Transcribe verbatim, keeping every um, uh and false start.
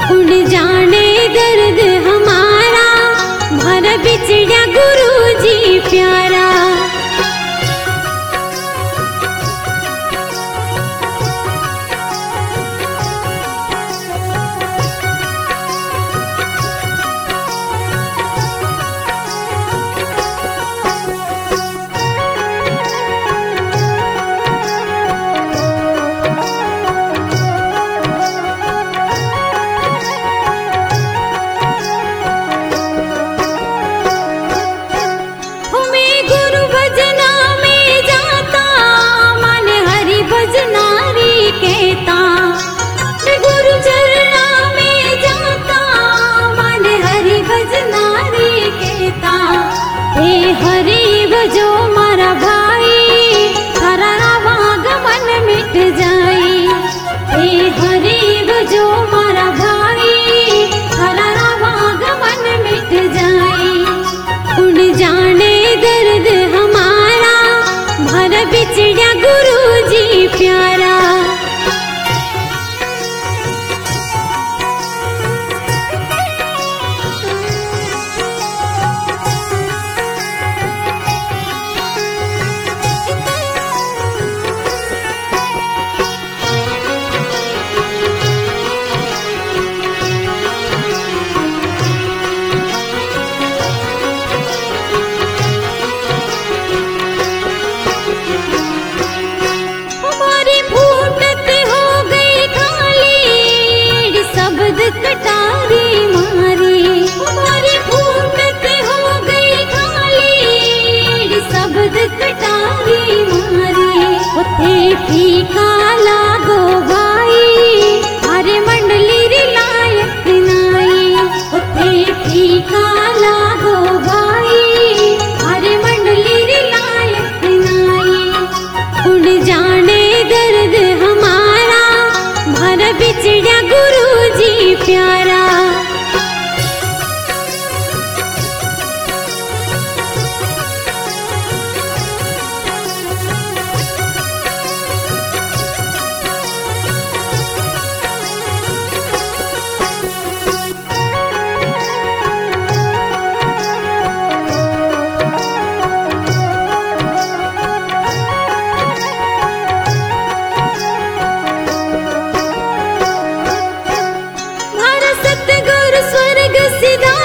उड़ जाने दर्द हमारा, भर बिछड़ा गुरु जी प्यारा। जो मारा भाई हरा रावाग मन मिट जाई, हे हरीब जो मारा भाई हरा रावाग मन मिट जाई। उड़ जाने दर्द हमारा, भर बिछड़ा गुरु जी प्यारा। कटारी मारी हमारी फूटत हो गई खाली, शब्द कटारी मारी। उथे फीका लागो भाई, हरे मंडली री लायक नाई। उथे फीका लागो भाई, हरे मंडली री लायक नाई। उड़ जाने दर्द हमारा, भर बिछड़ा गुरु जी प्यारा। सतगुरु स्वर्ग सिधा